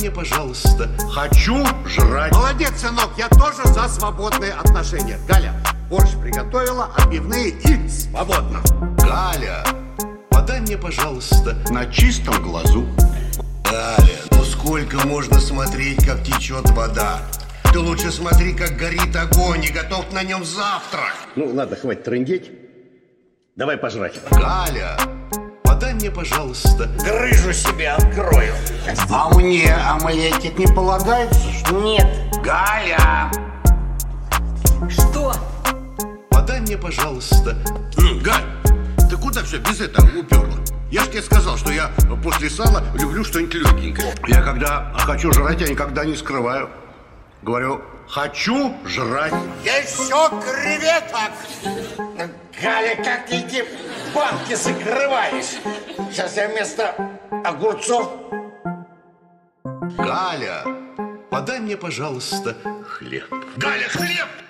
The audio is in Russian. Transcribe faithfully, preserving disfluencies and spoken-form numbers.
мне, пожалуйста. Хочу жрать. Молодец, сынок, я тоже за свободные отношения. Галя, борщ приготовила, отбивные и свободно. Галя, подай мне, пожалуйста, На чистом глазу. Галя, ну сколько можно смотреть, как течет вода? Ты лучше смотри, как горит огонь, и готов на нем завтрак. Ну, ладно, хватит трындеть. Давай пожрать. Галя, подай мне, пожалуйста. Грыжу себе открою. А мне омлетик не полагается, что? Нет. Галя! Что? Подай мне, пожалуйста. М, Галь, ты куда все без этого уперла? Я ж тебе сказал, что я после сала люблю что-нибудь легенькое. Я когда хочу жрать, я никогда не скрываю. Говорю, хочу жрать. Еще креветок! Галя, как ты эти банки закрываешь? Сейчас я вместо огурцов... Галя, подай мне, пожалуйста, Хлеб. Галя, хлеб!